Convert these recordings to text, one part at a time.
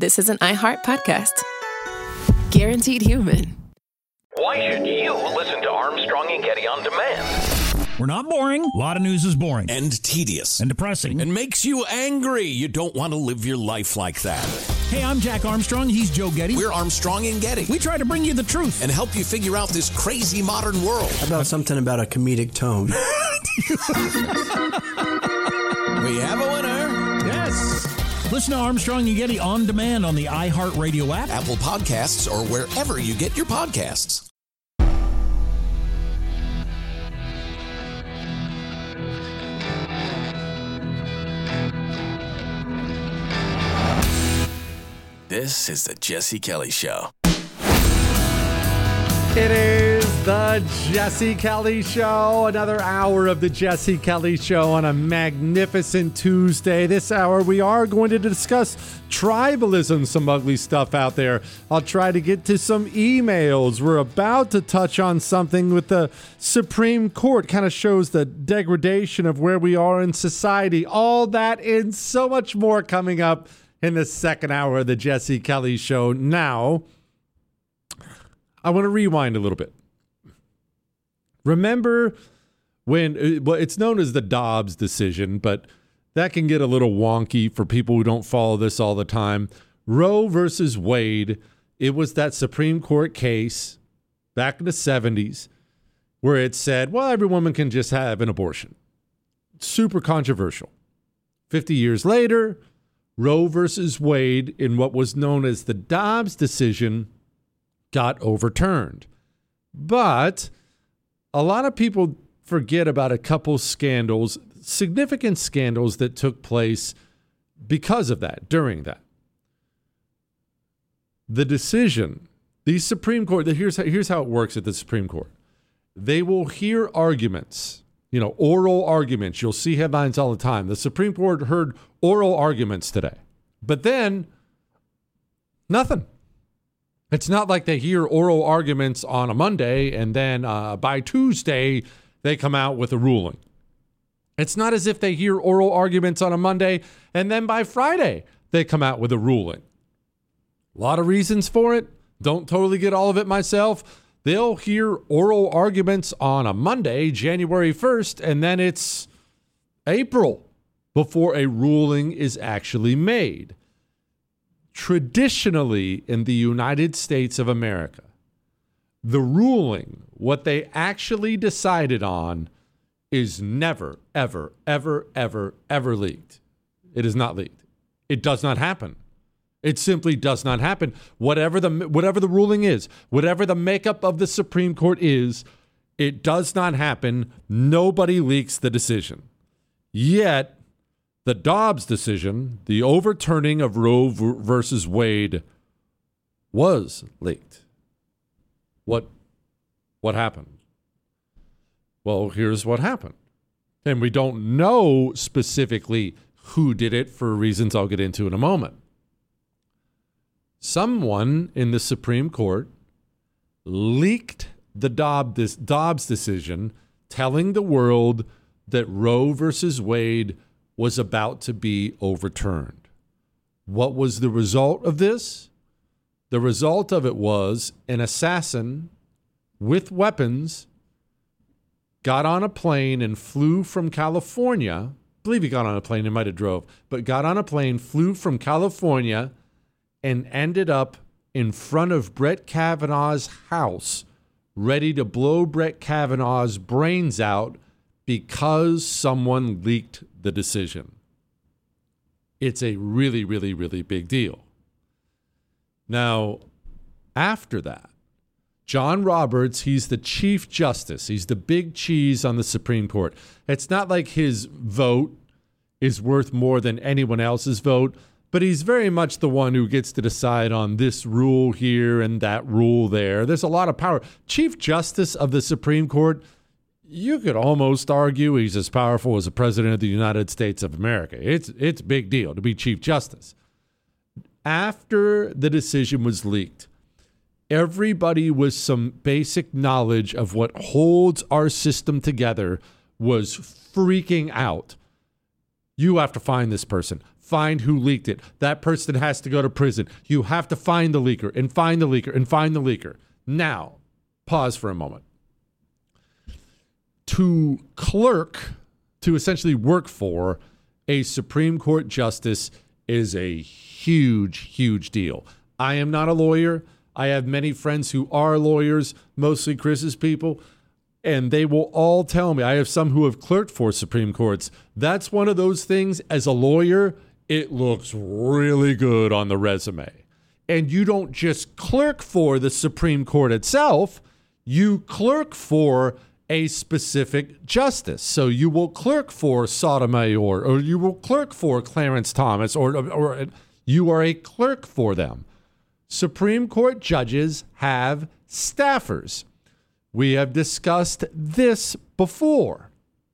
this is an iHeart podcast. Guaranteed human. Why should you listen to Armstrong and Getty on demand? We're not boring. A lot of news is boring. And tedious. And depressing. And makes you angry. You don't want to live your life like that. Hey, I'm Jack Armstrong. He's Joe Getty. We're Armstrong and Getty. We try to bring you the truth. And help you figure out this crazy modern world. How about something about a comedic tone? We have a winner. Yes. Listen to Armstrong and Getty on demand on the iHeartRadio app, Apple Podcasts, or wherever you get your podcasts. This is the Jesse Kelly Show. It is the Jesse Kelly Show. Another hour of the Jesse Kelly Show on a magnificent Tuesday. This hour, we are going to discuss tribalism, some ugly stuff out there. I'll try to get to some emails. We're about to touch on something with the Supreme Court. Kind of shows the degradation of where we are in society. All that and so much more coming up in the second hour of the Jesse Kelly Show. Now, I want to rewind a little bit. Remember when, well, it's known as the Dobbs decision, but that can get a little wonky for people who don't follow this all the time. Roe versus Wade, it was that Supreme Court case back in the 70s where it said, well, every woman can just have an abortion. Super controversial. 50 years later, Roe versus Wade, in what was known as the Dobbs decision, got overturned. But a lot of people forget about a couple scandals, significant scandals that took place because of that, during that. The decision, the Supreme Court, here's how it works at the Supreme Court. They will hear arguments, oral arguments. You'll see headlines all the time. The Supreme Court heard oral arguments today. But then, nothing. It's not like they hear oral arguments on a Monday and then by Tuesday they come out with a ruling. It's not as if they hear oral arguments on a Monday and then by Friday they come out with a ruling. A lot of reasons for it. Don't totally get all of it myself. They'll hear oral arguments on a Monday, January 1st, and then it's April before a ruling is actually made. Traditionally, in the United States of America, the ruling, what they actually decided on, is never, ever, ever, ever, ever leaked. It is not leaked. It does not happen. It simply does not happen. Whatever the ruling is, whatever the makeup of the Supreme Court is, it does not happen. Nobody leaks the decision. Yet, the Dobbs decision, the overturning of Roe versus Wade, was leaked. What happened? Well, here's what happened. And we don't know specifically who did it for reasons I'll get into in a moment. Someone in the Supreme Court leaked the Dobbs decision, telling the world that Roe versus Wade was about to be overturned. What was the result of this? The result of it was an assassin with weapons got on a plane and flew from California. I believe he got on a plane, he might have drove, but got on a plane, flew from California, and ended up in front of Brett Kavanaugh's house, ready to blow Brett Kavanaugh's brains out because someone leaked the decision. It's a really, really, really big deal. Now, after that, John Roberts, he's the Chief Justice. He's the big cheese on the Supreme Court. It's not like his vote is worth more than anyone else's vote, but he's very much the one who gets to decide on this rule here and that rule there. There's a lot of power. Chief Justice of the Supreme Court, you could almost argue he's as powerful as the President of the United States of America. It's a big deal to be Chief Justice. After the decision was leaked, everybody with some basic knowledge of what holds our system together was freaking out. You have to find this person. find who leaked it. That person has to go to prison. You have to find the leaker and find the leaker and find the leaker. Now, pause for a moment. To essentially work for a Supreme Court justice is a huge, huge deal. I am not a lawyer. I have many friends who are lawyers, mostly Chris's people, and they will all tell me. I have some who have clerked for Supreme Courts. That's one of those things, as a lawyer, it looks really good on the resume. And you don't just clerk for the Supreme Court itself, you clerk for a specific justice. So you will clerk for Sotomayor, or you will clerk for Clarence Thomas, or you are a clerk for them. Supreme Court judges have staffers. We have discussed this before.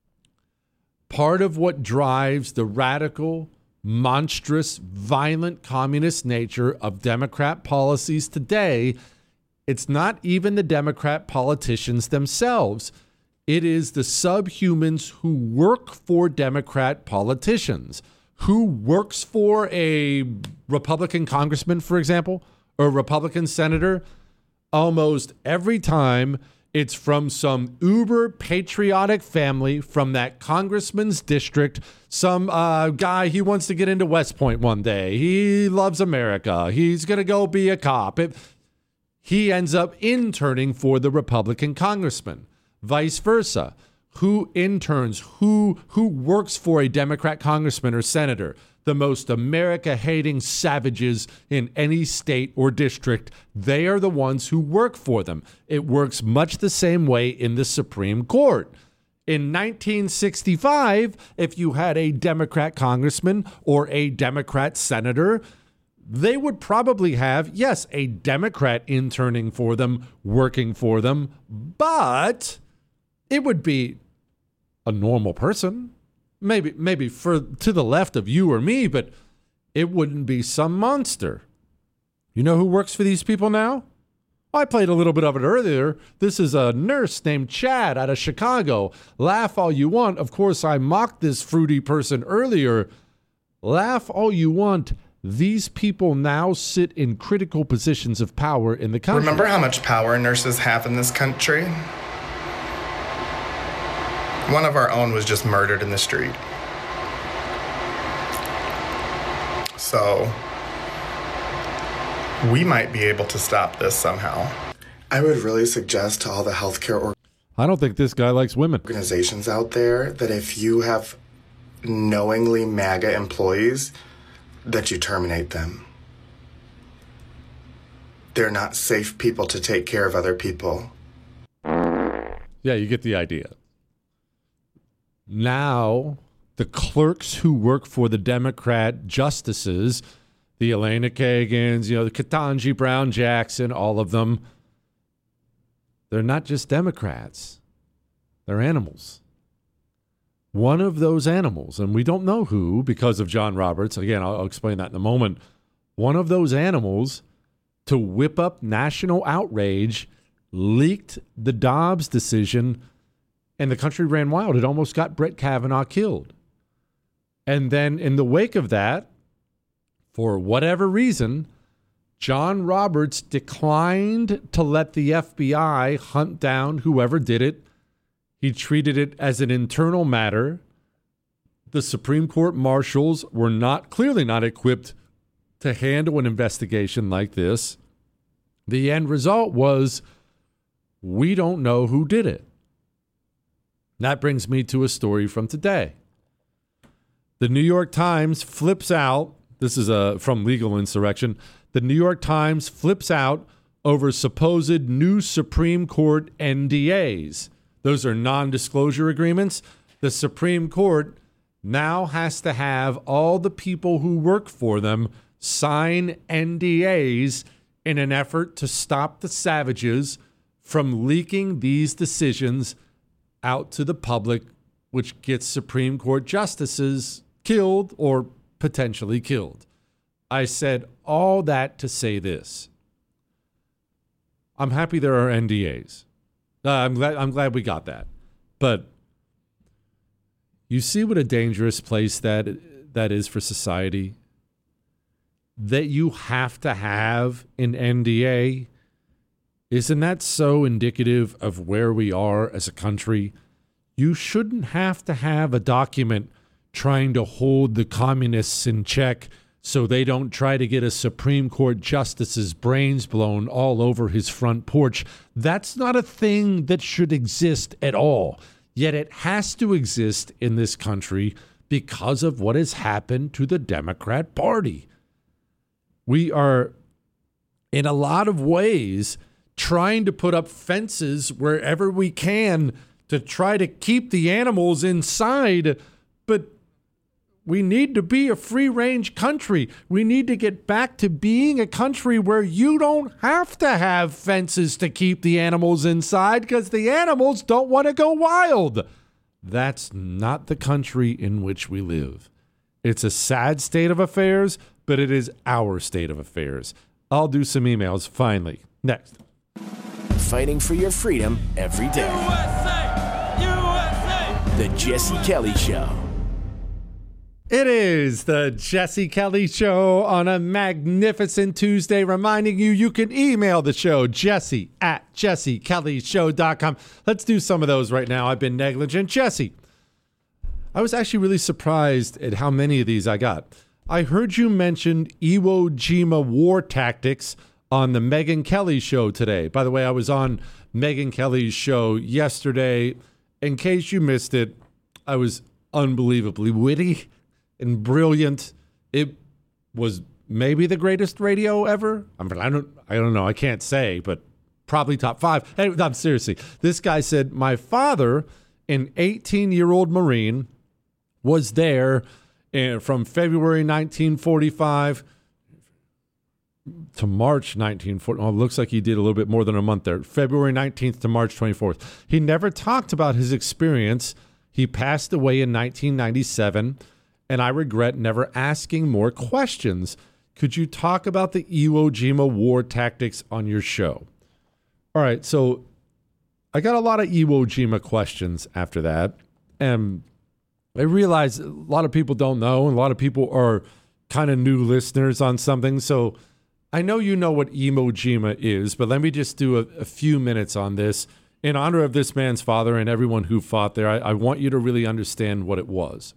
Part of what drives the radical, monstrous, violent communist nature of Democrat policies today, it's not even the Democrat politicians themselves. It is the subhumans who work for Democrat politicians. Who works for a Republican congressman, for example, or a Republican senator? Almost every time it's from some uber patriotic family from that congressman's district. Some guy, he wants to get into West Point one day. He loves America. He's going to go be a cop. He ends up interning for the Republican congressman. Vice versa. Who interns? Who works for a Democrat congressman or senator? The most America-hating savages in any state or district, they are the ones who work for them. It works much the same way in the Supreme Court. In 1965, if you had a Democrat congressman or a Democrat senator, they would probably have, yes, a Democrat interning for them, working for them, but it would be a normal person. Maybe to the left of you or me, but it wouldn't be some monster. You know who works for these people now? I played a little bit of it earlier. This is a nurse named Chad out of Chicago. Laugh all you want. Of course, I mocked this fruity person earlier. Laugh all you want. These people now sit in critical positions of power in the country. Remember how much power nurses have in this country? One of our own was just murdered in the street. So we might be able to stop this somehow. I would really suggest to all the healthcare I don't think this guy likes women. Organizations out there that if you have knowingly MAGA employees, that you terminate them. They're not safe people to take care of other people. Yeah, you get the idea. Now, the clerks who work for the Democrat justices, the Elena Kagans, the Ketanji Brown Jackson, all of them, they're not just Democrats. They're animals. One of those animals, and we don't know who because of John Roberts. Again, I'll explain that in a moment. One of those animals, to whip up national outrage, leaked the Dobbs decision, and the country ran wild. It almost got Brett Kavanaugh killed. And then in the wake of that, for whatever reason, John Roberts declined to let the FBI hunt down whoever did it. He treated it as an internal matter. The Supreme Court marshals were clearly not equipped to handle an investigation like this. The end result was, we don't know who did it. That brings me to a story from today. The New York Times flips out. This is from Legal Insurrection. The New York Times flips out over supposed new Supreme Court NDAs. Those are non-disclosure agreements. The Supreme Court now has to have all the people who work for them sign NDAs in an effort to stop the savages from leaking these decisions out to the public, which gets Supreme Court justices killed or potentially killed. I said all that to say this. I'm happy there are NDAs. I'm glad we got that. But you see what a dangerous place that that is for society, that you have to have an NDA, isn't that so indicative of where we are as a country? You shouldn't have to have a document trying to hold the communists in check so they don't try to get a Supreme Court justice's brains blown all over his front porch. That's not a thing that should exist at all. Yet it has to exist in this country because of what has happened to the Democrat Party. We are, in a lot of ways, trying to put up fences wherever we can to try to keep the animals inside, but we need to be a free-range country. We need to get back to being a country where you don't have to have fences to keep the animals inside because the animals don't want to go wild. That's not the country in which we live. It's a sad state of affairs, but it is our state of affairs. I'll do some emails finally. Next. Fighting for your freedom every day. USA! USA! The Jesse Kelly Show. It is the Jesse Kelly Show on a magnificent Tuesday, reminding you can email the show, jesse@jessekellyshow.com. Let's do some of those right now. I've been negligent. Jesse, I was actually really surprised at how many of these I got. I heard you mention Iwo Jima war tactics on the Megyn Kelly Show today. By the way, I was on Megyn Kelly's show yesterday. In case you missed it, I was unbelievably witty and brilliant. It was maybe the greatest radio ever. I don't know. I can't say, but probably top 5. Hey, no, seriously. This guy said, my father, an 18-year-old Marine, was there from February 1945 to March 1940. Oh, it looks like he did a little bit more than a month there. February 19th to March 24th. He never talked about his experience. He passed away in 1997, and I regret never asking more questions. Could you talk about the Iwo Jima war tactics on your show? All right, so I got a lot of Iwo Jima questions after that, and I realize a lot of people don't know, and a lot of people are kind of new listeners on something, so I know you know what Iwo Jima is, but let me just do a few minutes on this. In honor of this man's father and everyone who fought there, I want you to really understand what it was.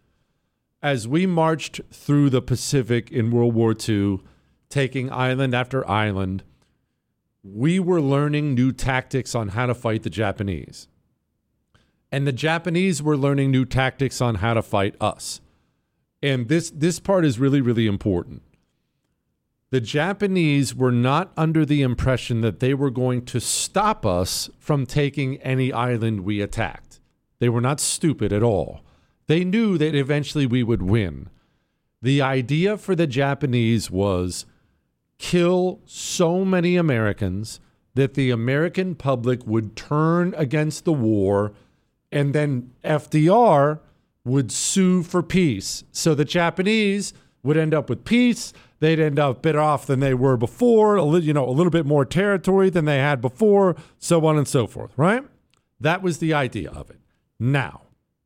As we marched through the Pacific in World War II, taking island after island, we were learning new tactics on how to fight the Japanese. And the Japanese were learning new tactics on how to fight us. And this part is really, really important. The Japanese were not under the impression that they were going to stop us from taking any island we attacked. They were not stupid at all. They knew that eventually we would win. The idea for the Japanese was kill so many Americans that the American public would turn against the war, and then FDR would sue for peace. So the Japanese would end up with peace. They'd end up better off than they were before, a little bit more territory than they had before, so on and so forth, right? That was the idea of it. Now,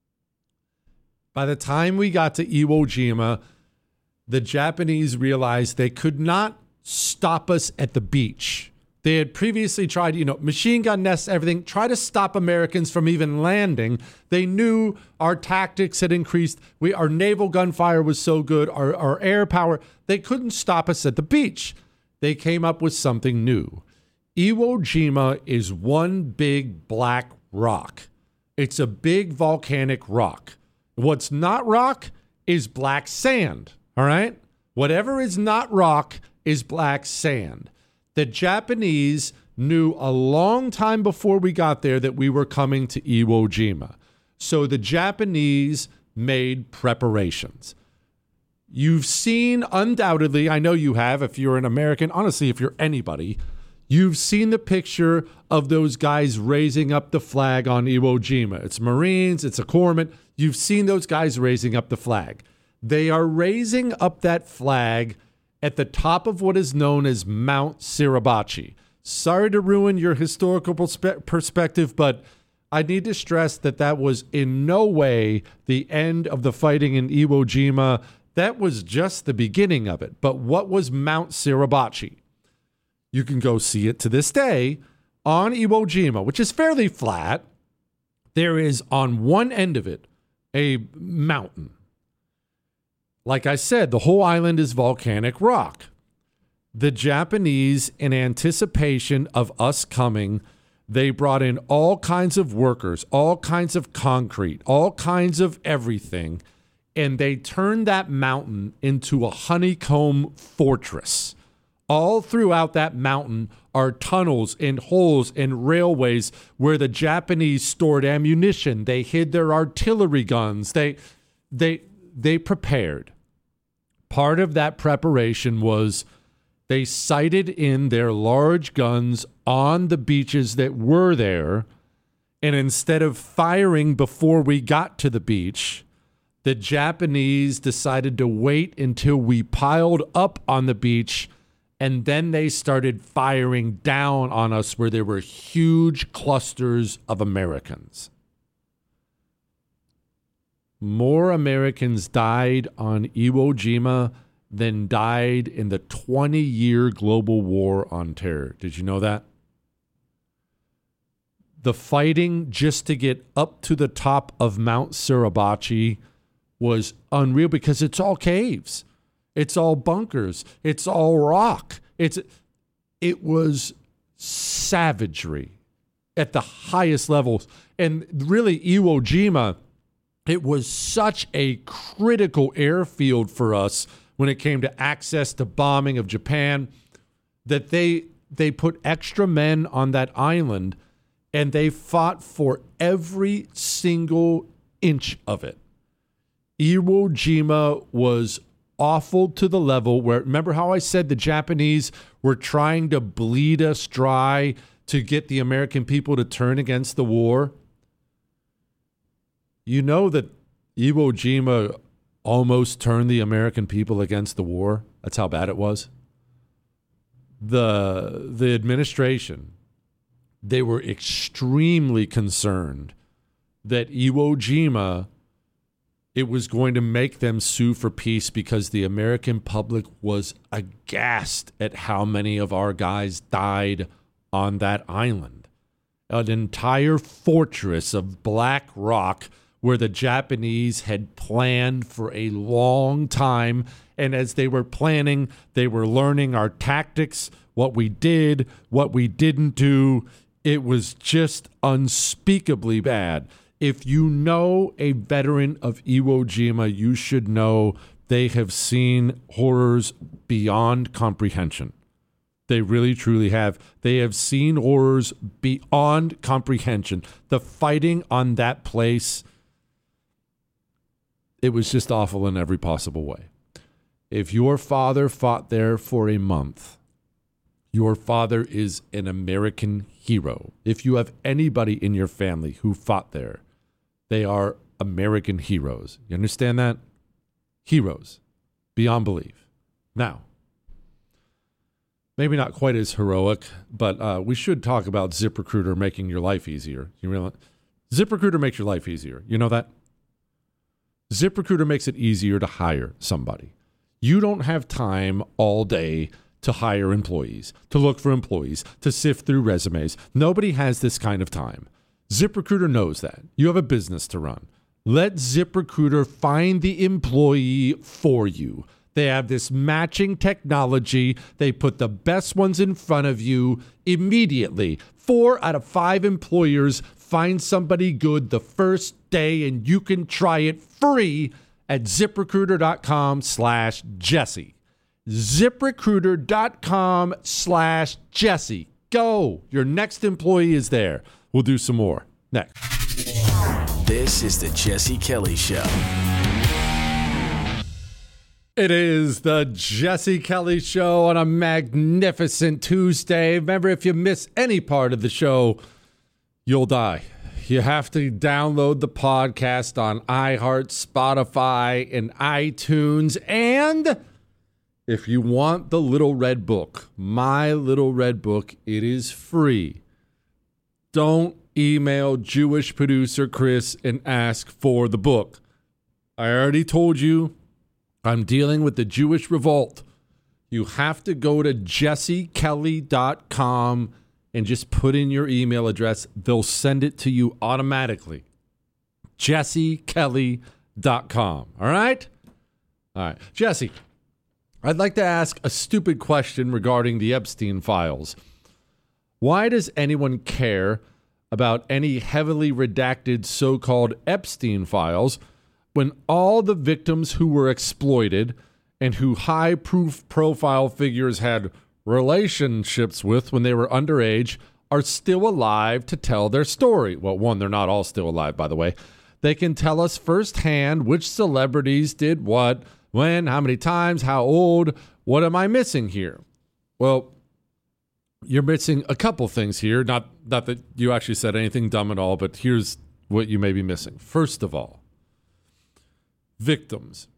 by the time we got to Iwo Jima, the Japanese realized they could not stop us at the beach. They had previously tried, machine gun nests, everything, try to stop Americans from even landing. They knew our tactics had increased. Our naval gunfire was so good, our air power. They couldn't stop us at the beach. They came up with something new. Iwo Jima is one big black rock. It's a big volcanic rock. What's not rock is black sand, all right? Whatever is not rock is black sand. The Japanese knew a long time before we got there that we were coming to Iwo Jima. So the Japanese made preparations. You've seen, undoubtedly, I know you have, if you're an American, honestly, if you're anybody, you've seen the picture of those guys raising up the flag on Iwo Jima. It's Marines, it's a corpsman. You've seen those guys raising up the flag. They are raising up that flag at the top of what is known as Mount Suribachi. Sorry to ruin your historical perspective, but I need to stress that was in no way the end of the fighting in Iwo Jima. That was just the beginning of it. But what was Mount Suribachi? You can go see it to this day on Iwo Jima, which is fairly flat. There is on one end of it a mountain. Like I said, the whole island is volcanic rock. The Japanese, in anticipation of us coming, they brought in all kinds of workers, all kinds of concrete, all kinds of everything, and they turned that mountain into a honeycomb fortress. All throughout that mountain are tunnels and holes and railways where the Japanese stored ammunition. They hid their artillery guns. They prepared. Part of that preparation was they sighted in their large guns on the beaches that were there, and instead of firing before we got to the beach, the Japanese decided to wait until we piled up on the beach, and then they started firing down on us where there were huge clusters of Americans. More Americans died on Iwo Jima than died in the 20-year global war on terror. Did you know that? The fighting just to get up to the top of Mount Suribachi was unreal because it's all caves. It's all bunkers. It's all rock. It was savagery at the highest levels. And really, Iwo Jima, it was such a critical airfield for us when it came to access to bombing of Japan that they put extra men on that island and they fought for every single inch of it. Iwo Jima was awful to the level where, remember how I said the Japanese were trying to bleed us dry to get the American people to turn against the war? You know that Iwo Jima almost turned the American people against the war. That's how bad it was. The administration, they were extremely concerned that Iwo Jima, it was going to make them sue for peace because the American public was aghast at how many of our guys died on that island. An entire fortress of black rock where the Japanese had planned for a long time. And as they were planning, they were learning our tactics, what we did, what we didn't do. It was just unspeakably bad. If you know a veteran of Iwo Jima, you should know they have seen horrors beyond comprehension. They really, truly have. They have seen horrors beyond comprehension. The fighting on that place, it was just awful in every possible way. If your father fought there for a month, your father is an American hero. If you have anybody in your family who fought there, they are American heroes. You understand that? Heroes. Beyond belief. Now, maybe not quite as heroic, but we should talk about ZipRecruiter making your life easier. You realize? ZipRecruiter makes your life easier. You know that? ZipRecruiter makes it easier to hire somebody. You don't have time all day to hire employees, to look for employees, to sift through resumes. Nobody has this kind of time. ZipRecruiter knows that. You have a business to run. Let ZipRecruiter find the employee for you. They have this matching technology. They put the best ones in front of you immediately. 4 out of 5 employers find somebody good the first day, and you can try it free at ZipRecruiter.com/Jesse. ZipRecruiter.com/Jesse. Go. Your next employee is there. We'll do some more next. This is the Jesse Kelly Show. It is the Jesse Kelly Show on a magnificent Tuesday. Remember, if you miss any part of the show, you'll die. You have to download the podcast on iHeart, Spotify, and iTunes. And if you want the Little Red Book, my Little Red Book, it is free. don't email Jewish producer Chris and ask for the book. I already told you I'm dealing with the Jewish revolt. You have to go to jessekelly.com and just put in your email address. They'll send it to you automatically. jessekelly.com. All right? All right. Jesse, I'd like to ask a stupid question regarding the Epstein files. Why does anyone care about any heavily redacted so-called Epstein files when all the victims who were exploited and who high-proof profile figures had relationships with when they were underage are still alive to tell their story? Well, one, they're not all still alive, by the way. They can tell us firsthand which celebrities did what, when, how many times, how old. What am I missing here? Well, you're missing a couple things here. Not that you actually said anything dumb at all, but here's what you may be missing. First of all, victims.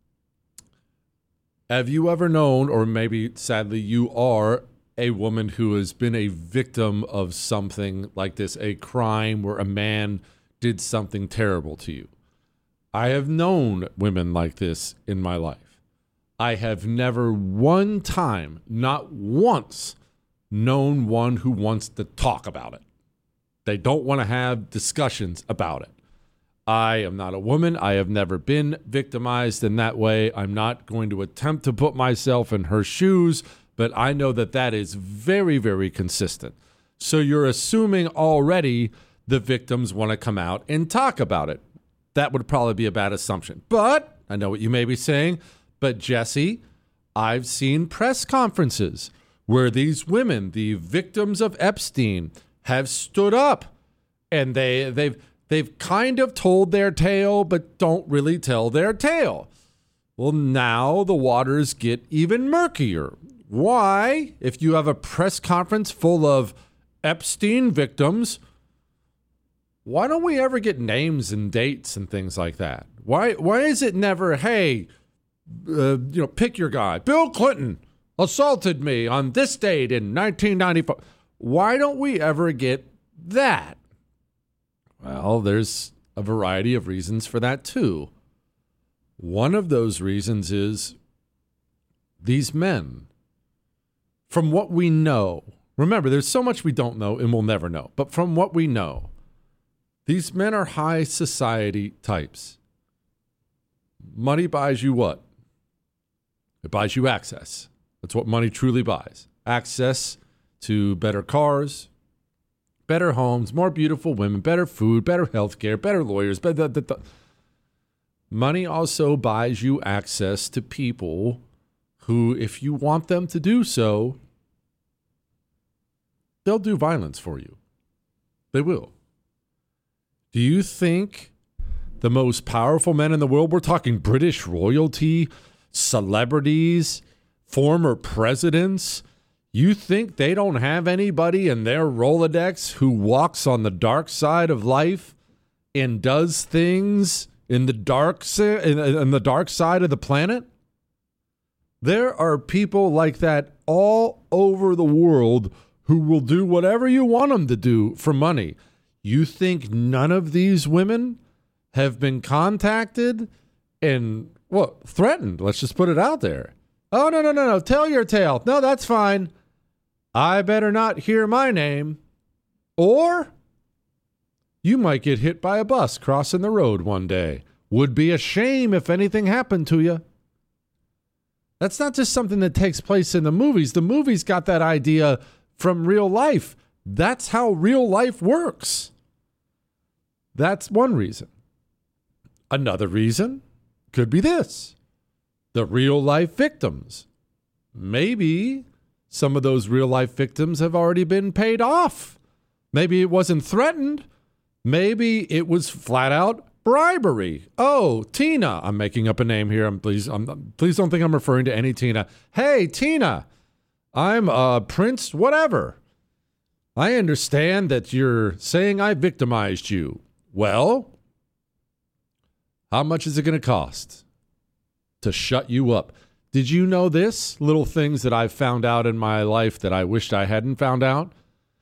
Have you ever known, or maybe sadly you are, a woman who has been a victim of something like this, a crime where a man did something terrible to you? I have known women like this in my life. I have never one time, not once, known one who wants to talk about it. They don't want to have discussions about it. I am not a woman. I have never been victimized in that way. I'm not going to attempt to put myself in her shoes, but I know that that is very, very consistent. So you're assuming already the victims want to come out and talk about it. That would probably be a bad assumption. But I know what you may be saying, but Jesse, I've seen press conferences where these women, the victims of Epstein, have stood up and they've kind of told their tale, but don't really tell their tale. Well, now the waters get even murkier. Why, if you have a press conference full of Epstein victims, why don't we ever get names and dates and things like that? Why is it never, hey, pick your guy. Bill Clinton assaulted me on this date in 1994. Why don't we ever get that? Well, there's a variety of reasons for that, too. One of those reasons is these men, from what we know, remember, there's so much we don't know and we'll never know, but from what we know, these men are high society types. Money buys you what? It buys you access. That's what money truly buys. Access to better cars, better homes, more beautiful women, better food, better health care, better lawyers. Money also buys you access to people who, if you want them to do so, they'll do violence for you. They will. Do you think the most powerful men in the world, we're talking British royalty, celebrities, former presidents, you think they don't have anybody in their Rolodex who walks on the dark side of life and does things in the dark side of the planet? There are people like that all over the world who will do whatever you want them to do for money. You think none of these women have been contacted and, threatened? Let's just put it out there. Oh, no. Tell your tale. No, that's fine. I better not hear my name. Or you might get hit by a bus crossing the road one day. Would be a shame if anything happened to you. That's not just something that takes place in the movies. The movies got that idea from real life. That's how real life works. That's one reason. Another reason could be this. The real life victims. Maybe some of those real life victims have already been paid off. Maybe it wasn't threatened. Maybe it was flat out bribery. Oh, Tina. I'm making up a name here. Please don't think I'm referring to any Tina. Hey, Tina. I'm Prince whatever. I understand that you're saying I victimized you. Well, how much is it going to cost to shut you up? Did you know this? Little things that I've found out in my life that I wished I hadn't found out.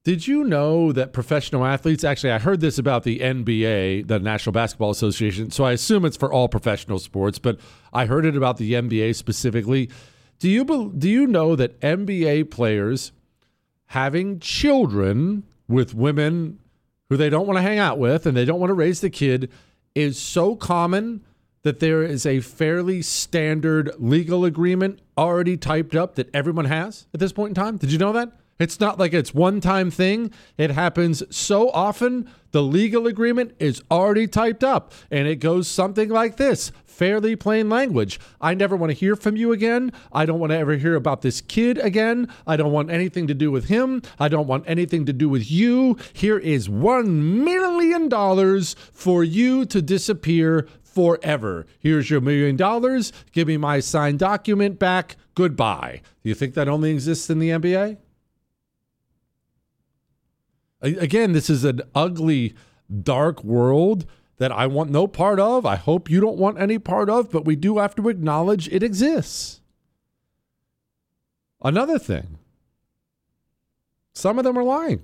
Did you know that professional athletes, actually, I heard this about the NBA, the National Basketball Association, so I assume it's for all professional sports, but I heard it about the NBA specifically. Do you know that NBA players having children with women who they don't want to hang out with and they don't want to raise the kid is so common that there is a fairly standard legal agreement already typed up that everyone has at this point in time? Did you know that? It's not like it's one-time thing. It happens so often. The legal agreement is already typed up, and it goes something like this. Fairly plain language. I never want to hear from you again. I don't want to ever hear about this kid again. I don't want anything to do with him. I don't want anything to do with you. Here is $1 million for you to disappear forever. Here's your $1 million. Give me my signed document back. Goodbye. Do you think that only exists in the NBA? Again, this is an ugly, dark world that I want no part of. I hope you don't want any part of, but we do have to acknowledge it exists. Another thing, some of them are lying.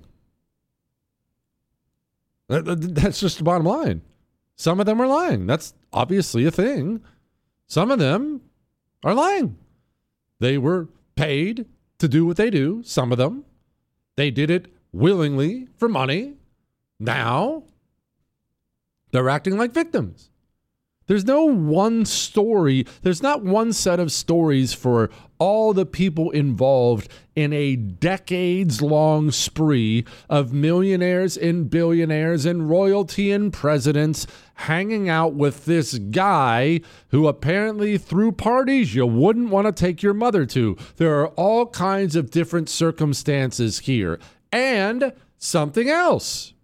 That's just the bottom line. Some of them are lying. That's obviously a thing. Some of them are lying. They were paid to do what they do. Some of them, they did it willingly for money. Now they're acting like victims. There's no one story. There's not one set of stories for all the people involved in a decades-long spree of millionaires and billionaires and royalty and presidents hanging out with this guy who apparently threw parties you wouldn't want to take your mother to. There are all kinds of different circumstances here. And something else.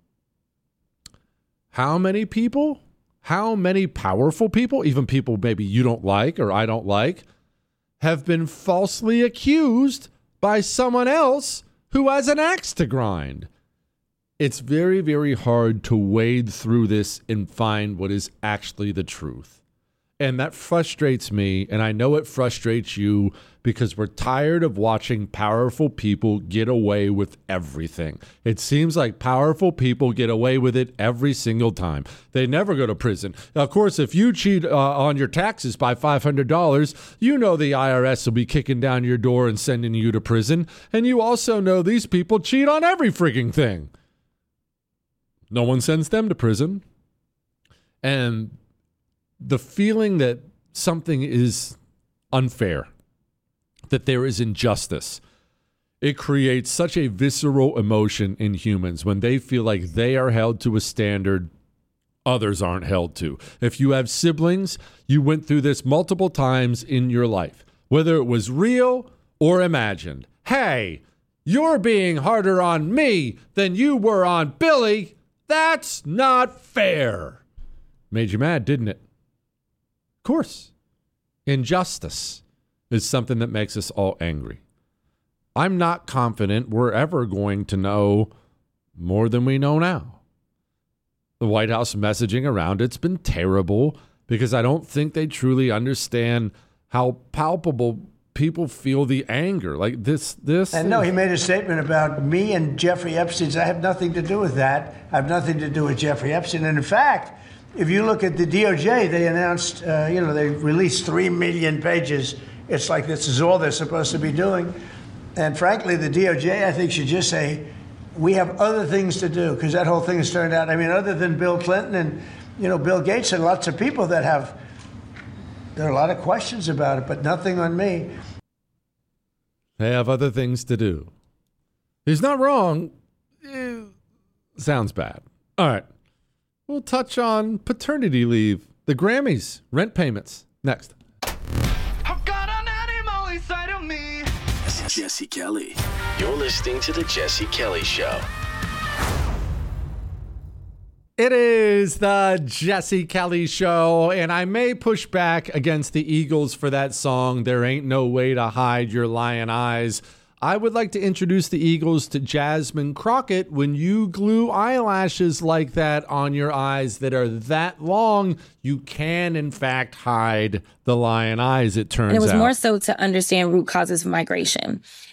How many people, how many powerful people, even people maybe you don't like or I don't like, have been falsely accused by someone else who has an axe to grind? It's very, very hard to wade through this and find what is actually the truth. And that frustrates me, and I know it frustrates you because we're tired of watching powerful people get away with everything. It seems like powerful people get away with it every single time. They never go to prison. Now, of course, if you cheat on your taxes by $500, you know the IRS will be kicking down your door and sending you to prison. And you also know these people cheat on every freaking thing. No one sends them to prison. And the feeling that something is unfair, that there is injustice, it creates such a visceral emotion in humans when they feel like they are held to a standard others aren't held to. If you have siblings, you went through this multiple times in your life, whether it was real or imagined. Hey, you're being harder on me than you were on Billy. That's not fair. Made you mad, didn't it? Of course. Injustice is something that makes us all angry. I'm not confident we're ever going to know more than we know now. The White House messaging around it's been terrible because I don't think they truly understand how palpable people feel the anger. Like this. And no, he made a statement about me and Jeffrey Epstein. I have nothing to do with that. I have nothing to do with Jeffrey Epstein. And in fact, if you look at the DOJ, they announced, they released 3 million pages. It's like this is all they're supposed to be doing. And frankly, the DOJ, I think, should just say, we have other things to do, because that whole thing has turned out, other than Bill Clinton and, Bill Gates and lots of people that there are a lot of questions about it, but nothing on me. They have other things to do. He's not wrong. Sounds bad. All right. We'll touch on paternity leave, the Grammys, rent payments. Next. I've got an animal inside of me. Jesse Kelly. You're listening to The Jesse Kelly Show. It is the Jesse Kelly Show, and I may push back against the Eagles for that song, There Ain't No Way to Hide Your Lion Eyes. I would like to introduce the Eagles to Jasmine Crockett. When you glue eyelashes like that on your eyes that are that long, you can, in fact, hide the lion eyes, it turns out. And it was more so to understand root causes of migration.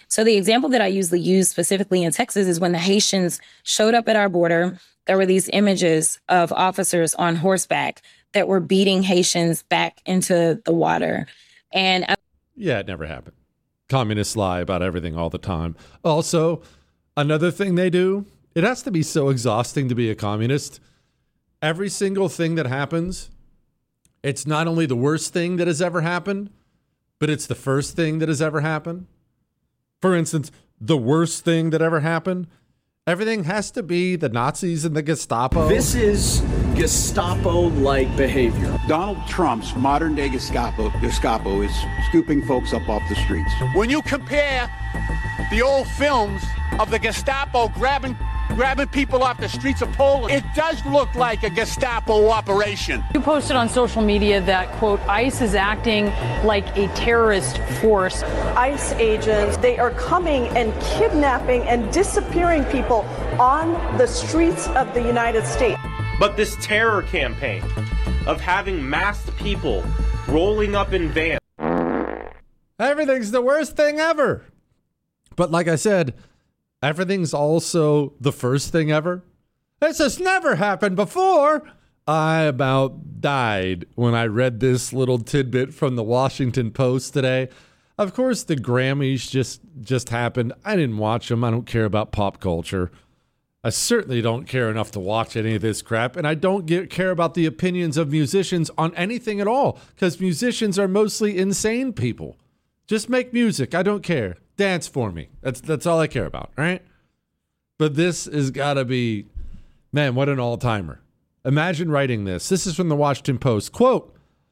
So the example that I usually use specifically in Texas is when the Haitians showed up at our border, there were these images of officers on horseback that were beating Haitians back into the water. And yeah, it never happened. Communists lie about everything all the time. Also, another thing they do, it has to be so exhausting to be a communist. Every single thing that happens, it's not only the worst thing that has ever happened, but it's the first thing that has ever happened. For instance, the worst thing that ever happened, everything has to be the Nazis and the Gestapo. This is Gestapo-like behavior. Donald Trump's modern-day Gestapo is scooping folks up off the streets. When you compare the old films of the Gestapo grabbing people off the streets of Poland, it does look like a Gestapo operation. You posted on social media that, quote, ICE is acting like a terrorist force. ICE agents, they are coming and kidnapping and disappearing people on the streets of the United States. But this terror campaign of having masked people rolling up in vans. Everything's the worst thing ever. But like I said, everything's also the first thing ever. This has never happened before. I about died when I read this little tidbit from the Washington Post today. Of course, the Grammys just happened. I didn't watch them. I don't care about pop culture. I certainly don't care enough to watch any of this crap, and I don't care about the opinions of musicians on anything at all, because musicians are mostly insane people. Just make music. I don't care. Dance for me. That's all I care about, right? But this has got to be, man, what an all-timer. Imagine writing this. This is from the Washington Post. Quote,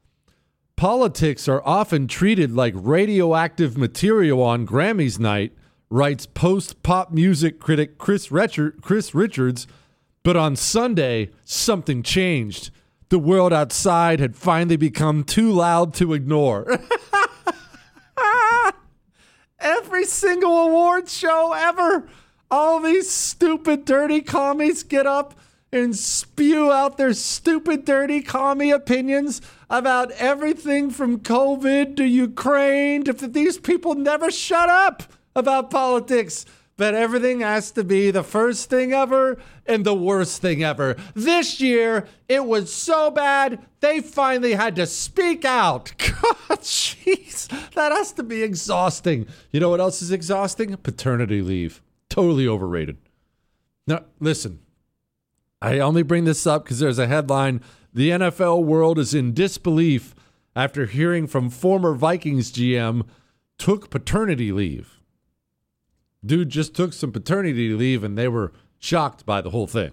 politics are often treated like radioactive material on Grammys night, writes post-pop music critic Chris Richards, but on Sunday, something changed. The world outside had finally become too loud to ignore. Every single awards show ever, all these stupid, dirty commies get up and spew out their stupid, dirty commie opinions about everything from COVID to Ukraine. These people never shut up about politics, but everything has to be the first thing ever and the worst thing ever. This year, it was so bad, they finally had to speak out. God, jeez, that has to be exhausting. You know what else is exhausting? Paternity leave. Totally overrated. Now, listen, I only bring this up because there's a headline. The NFL world is in disbelief after hearing from former Vikings GM took paternity leave. Dude just took some paternity leave and they were shocked by the whole thing.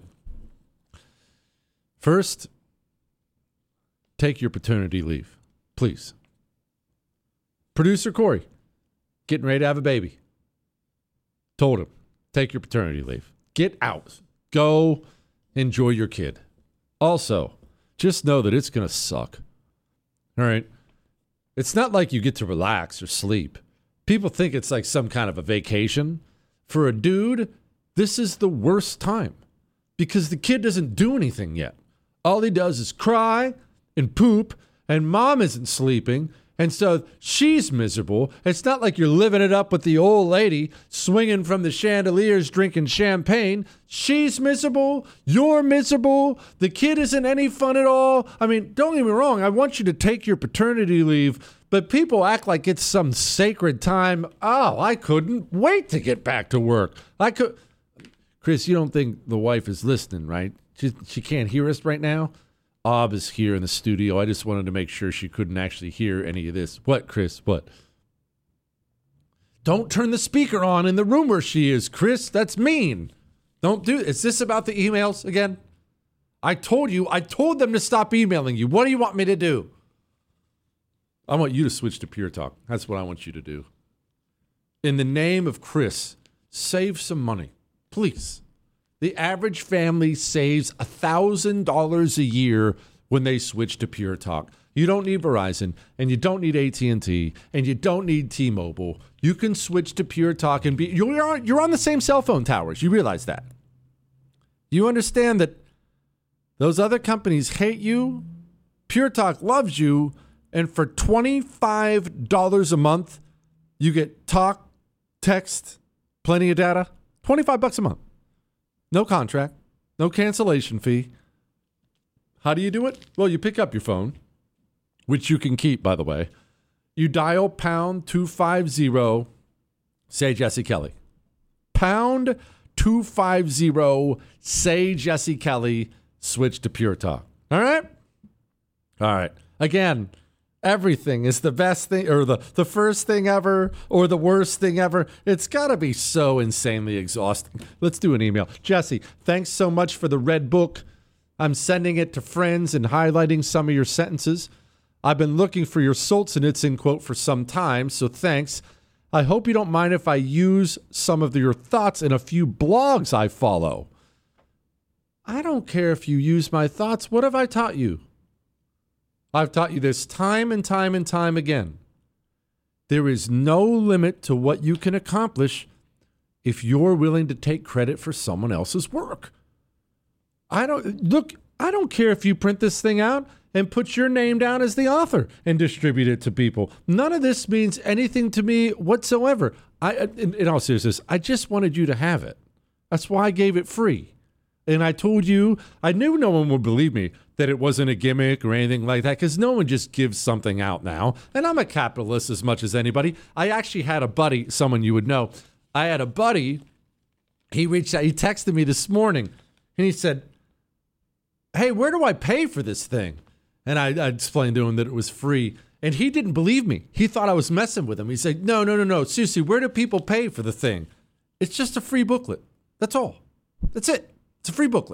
First, take your paternity leave, please. Producer Corey, getting ready to have a baby. Told him, take your paternity leave. Get out. Go enjoy your kid. Also, just know that it's going to suck. All right? It's not like you get to relax or sleep. People think it's like some kind of a vacation. For a dude, this is the worst time because the kid doesn't do anything yet. All he does is cry and poop, and mom isn't sleeping, and so she's miserable. It's not like you're living it up with the old lady swinging from the chandeliers drinking champagne. She's miserable. You're miserable. The kid isn't any fun at all. I mean, don't get me wrong. I want you to take your paternity leave, but people act like it's some sacred time. Oh, I couldn't wait to get back to work. Chris, you don't think the wife is listening, right? She can't hear us right now? Ob is here in the studio. I just wanted to make sure she couldn't actually hear any of this. What, Chris? What? Don't turn the speaker on in the room where she is, Chris. That's mean. Don't do it. Is this about the emails again? I told them to stop emailing you. What do you want me to do? I want you to switch to Pure Talk. That's what I want you to do. In the name of Chris, save some money, please. The average family saves $1,000 a year when they switch to Pure Talk. You don't need Verizon, and you don't need AT&T, and you don't need T-Mobile. You can switch to Pure Talk and you're on the same cell phone towers. You realize that. You understand that those other companies hate you. Pure Talk loves you, and for $25 a month, you get talk, text, plenty of data, $25 a month. No contract, no cancellation fee. How do you do it? Well, you pick up your phone, which you can keep, by the way. You dial pound 250, say Jesse Kelly. Pound 250, say Jesse Kelly, switch to Pure Talk. All right? All right. Again, everything is the best thing or the first thing ever or the worst thing ever. It's got to be so insanely exhausting. Let's do an email. Jesse, thanks so much for the red book. I'm sending it to friends and highlighting some of your sentences. I've been looking for your Solzhenitsyn quote for some time, so thanks. I hope you don't mind if I use some of your thoughts in a few blogs I follow. I don't care if you use my thoughts. What have I taught you? I've taught you this time and time and time again. There is no limit to what you can accomplish if you're willing to take credit for someone else's work. I don't care if you print this thing out and put your name down as the author and distribute it to people. None of this means anything to me whatsoever. In all seriousness, I just wanted you to have it. That's why I gave it free. And I told you, I knew no one would believe me that it wasn't a gimmick or anything like that, because no one just gives something out now. And I'm a capitalist as much as anybody. I actually had a buddy, someone you would know. I had a buddy, he reached out, he texted me this morning, and he said, hey, where do I pay for this thing? And I explained to him that it was free. And he didn't believe me. He thought I was messing with him. He said, no. Seriously, where do people pay for the thing? It's just a free booklet. That's all. That's it. It's a free booklet.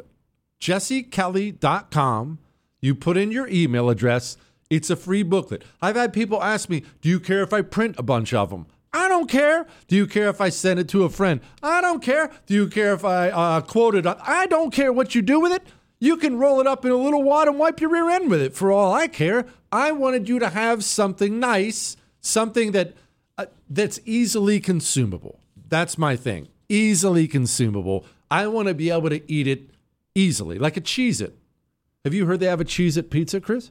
JesseKelly.com. You put in your email address. It's a free booklet. I've had people ask me, do you care if I print a bunch of them? I don't care. Do you care if I send it to a friend? I don't care. Do you care if I quote it? I don't care what you do with it. You can roll it up in a little wad and wipe your rear end with it for all I care. I wanted you to have something nice, something that's easily consumable. That's my thing. Easily consumable. I want to be able to eat it easily, like a Cheez-It. Have you heard they have a Cheez-It pizza, Chris?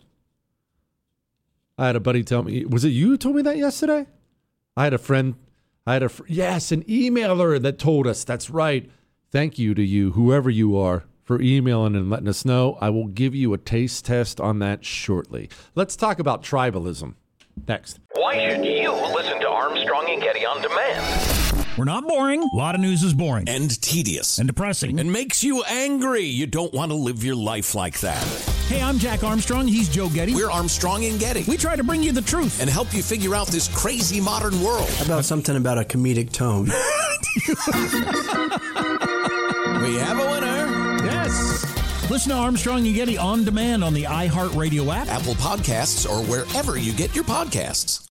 I had a buddy tell me, was it you who told me that yesterday? I had a friend, yes, an emailer that told us. That's right. Thank you to you, whoever you are, for emailing and letting us know. I will give you a taste test on that shortly. Let's talk about tribalism next. Why should you listen to Armstrong and Getty on demand? We're not boring. A lot of news is boring. And tedious. And depressing. And makes you angry. You don't want to live your life like that. Hey, I'm Jack Armstrong. He's Joe Getty. We're Armstrong and Getty. We try to bring you the truth. And help you figure out this crazy modern world. How about something about a comedic tone? We have a winner. Yes. Listen to Armstrong and Getty on demand on the iHeartRadio app, Apple Podcasts, or wherever you get your podcasts.